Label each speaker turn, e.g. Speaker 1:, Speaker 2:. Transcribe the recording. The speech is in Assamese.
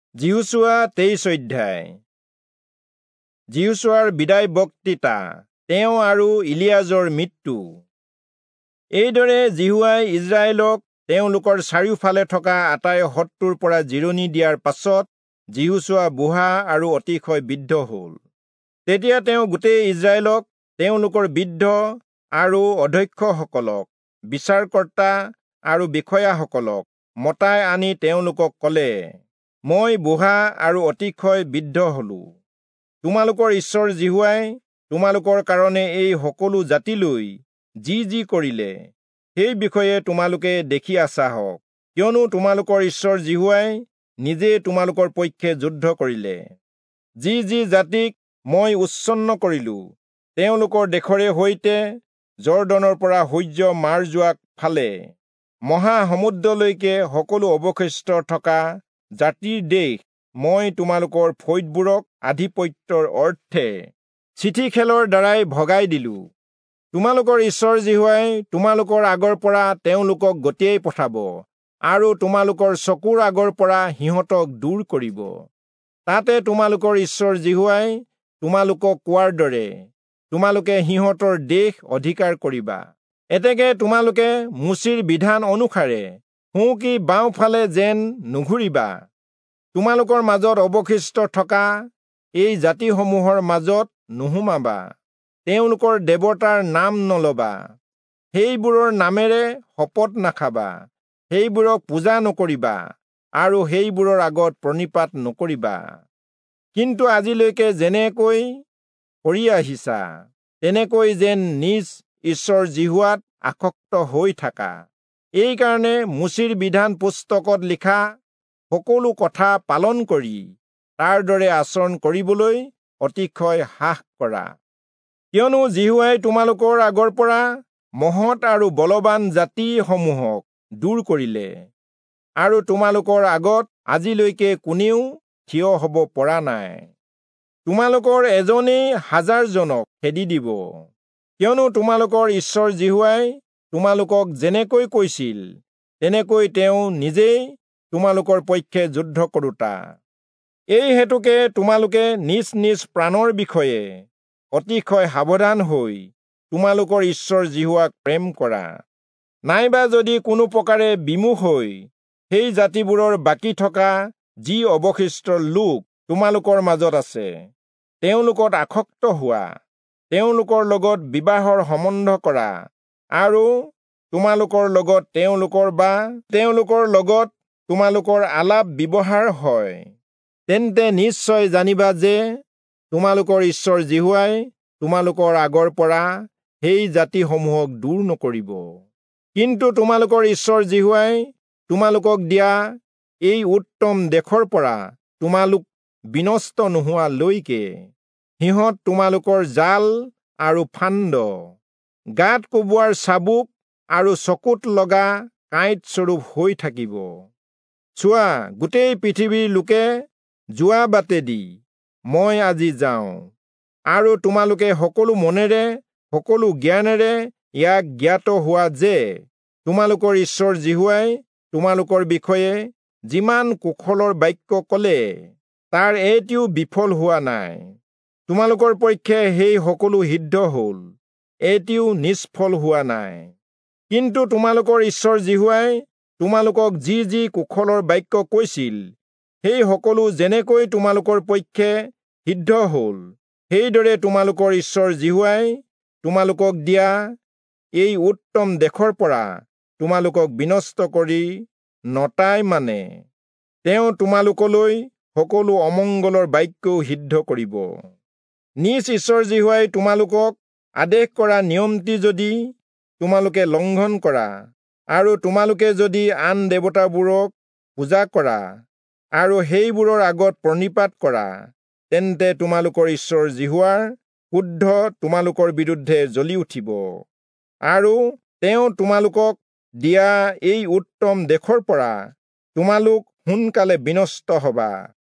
Speaker 1: যিহুচোৱা 23 অধ্যায়। যিহুচোৱাৰ বিদায় বক্তৃতা, তেওঁ আৰু ইলিয়াজৰ মৃত্যু। এইদৰে জিহুৱাই ইজৰাইলক তেওঁলোকৰ চাৰিওফালে থকা আটাই শত্ৰুৰ পৰা জিৰণি দিয়াৰ পাছত যিহুচোৱা বুঢ়া আৰু অতিশয় বৃদ্ধ হ'ল। তেতিয়া তেওঁ গোটেই ইজৰাইলক, তেওঁলোকৰ বৃদ্ধ আৰু অধ্যক্ষসকলক, বিচাৰকৰ্তা আৰু বিষয়াসকলক মতাই আনি তেওঁলোকক ক'লে, মই বুঢ়া আৰু অতিশয় বৃদ্ধ হলো। তোমালোকৰ ঈশ্বৰ জিহুৱাই তোমালোকৰ কাৰণে এই সকলো জাতিলৈ যি কৰিলে, সেই বিষয়ে তোমালোকে দেখি আছাহক। কিয়নো তোমালোকৰ ঈশ্বৰ জিহুৱাই নিজে তোমালোকৰ পক্ষে যুদ্ধ কৰিলে। যি জাতিক মই উচ্ছন্ন কৰিলো, তেওঁলোকৰ দেশৰে সৈতে জৰ্দনৰ পৰা সূৰ্য মাৰ যোৱা ফালে মহাসমুদ্ৰলৈকে সকলো অৱশিষ্ট থকা জাতিৰ দেশ মই তোমালোকৰ ফৈদবোৰক আধিপত্যৰ অৰ্থে চিঠি খেলৰ দ্বাৰাই ভগাই দিলো। তোমালোকৰ ঈশ্বৰ জিহুৱাই তোমালোকৰ আগৰ পৰা তেওঁলোকক গতিয়াই পঠাব আৰু তোমালোকৰ চকুৰ আগৰ পৰা সিহঁতক দূৰ কৰিব। তাতে তোমালোকৰ ঈশ্বৰ জিহুৱাই তোমালোকক কোৱাৰ দৰে তোমালোকে সিহঁতৰ দেশ অধিকাৰ কৰিবা। এতেকে তোমালোকে মোচীৰ বিধান অনুসাৰে সোঁ কি বাওঁফালে যেন নুঘূৰিবা। তোমালোকৰ মাজত অৱশিষ্ট থকা এই জাতিসমূহৰ মাজত নোসোমাবা। তেওঁলোকৰ দেৱতাৰ নাম নলবা। সেইবোৰৰ নামেৰে শপত নাখাবা। সেইবোৰক পূজা নকৰিবা আৰু সেইবোৰৰ আগত প্ৰণিপাত নকৰিবা। কিন্তু আজিলৈকে যেনেকৈ কৰি আহিছা, তেনেকৈ যেন নিজ ঈশ্বৰ জিহুৱাত আসক্ত হৈ থাকা। এই কাৰণে মোচীৰ বিধান পুস্তকত লিখা সকলো কথা পালন কৰি তাৰ দৰে আচৰণ কৰিবলৈ অতিশয় সাহ কৰা। কিয়নো জিহুৱাই তোমালোকৰ আগৰ পৰা মহৎ আৰু বলৱান জাতিসমূহক দূৰ কৰিলে আৰু তোমালোকৰ আগত আজিলৈকে কোনেও থিয় হ'ব পৰা নাই। তোমালোকৰ এজনেই হাজাৰজনক খেদি দিব। কিয়নো তোমালোকৰ ঈশ্বৰ জিহুৱাই তোমালোকক যেনেকৈ কৈছিল, তেনেকৈ তেওঁ নিজেই তোমালোকৰ পক্ষে যুদ্ধ কৰোতা। এই হেতুকে তোমালোকে নিজ নিজ প্ৰাণৰ বিষয়ে অতিশয় সাৱধান হৈ তোমালোকৰ ঈশ্বৰ জিহুৱাক প্ৰেম কৰা। নাইবা যদি কোনো প্ৰকাৰে বিমুখ হৈ সেই জাতিবোৰৰ বাকী থকা যি অৱশিষ্ট লোক তোমালোকৰ মাজত আছে, তেওঁলোকত আসক্ত হোৱা, তেওঁলোকৰ লগত বিবাহৰ সম্বন্ধ কৰা আৰু তোমালোকৰ লগত তোমালোকৰ আলাপ ব্যৱহাৰ হয়, তেন্তে নিশ্চয় জানিবা যে তোমালোকৰ ঈশ্বৰ জিহুৱাই তোমালোকৰ আগৰ পৰা সেই জাতিসমূহক দূৰ নকৰিব। কিন্তু তোমালোকৰ ঈশ্বৰ জিহুৱাই তোমালোকক দিয়া এই উত্তম দেশৰ পৰা তোমালোক বিনষ্ট নোহোৱালৈকে সিহঁত তোমালোকৰ জাল আৰু ফান্দ, গাত কোবোৱাৰ চাবুক আৰু চকুত লগা কাঁইট স্বৰূপ হৈ থাকিব। চোৱা, গোটেই পৃথিৱীৰ লোকে যোৱা বাটেদি মই আজি যাওঁ আৰু তোমালোকে সকলো মনেৰে সকলো জ্ঞানেৰে ইয়াক জ্ঞাত হোৱা যে তোমালোকৰ ঈশ্বৰ জিহুৱাই তোমালোকৰ বিষয়ে যিমান কুশলৰ বাক্য ক'লে, তাৰ এটিও বিফল হোৱা নাই। তোমালোকৰ পক্ষে সেই সকলো সিদ্ধ হ'ল, এটিও নিষ্ফল হোৱা নাই। কিন্তু তোমালোকৰ ঈশ্বৰ জিহুৱাই তোমালোকক যি কুশলৰ বাক্য কৈছিল, সেই সকলো যেনেকৈ তোমালোকৰ পক্ষে সিদ্ধ হ'ল, সেইদৰে তোমালোকৰ ঈশ্বৰ জিহুৱাই তোমালোকক দিয়া এই উত্তম দেশৰ পৰা তোমালোকক বিনষ্ট কৰি নটাই মানে তেওঁ তোমালোকলৈ সকলো অমংগলৰ বাক্যও সিদ্ধ কৰিব। নিজ ঈশ্বৰ জিহুৱাই তোমালোকক আদেশ কৰা নিয়মটি যদি তোমালোকে লংঘন কৰা আৰু তোমালোকে যদি আন দেৱতাবোৰক পূজা কৰা আৰু সেইবোৰৰ আগত প্ৰণিপাত কৰা, তেন্তে তোমালোকৰ ঈশ্বৰ জিহুৱাৰ ক্ৰোধ তোমালোকৰ বিৰুদ্ধে জ্বলি উঠিব আৰু তেওঁ তোমালোকক দিয়া এই উত্তম দেশৰ পৰা তোমালোক সোনকালে বিনষ্ট হবা।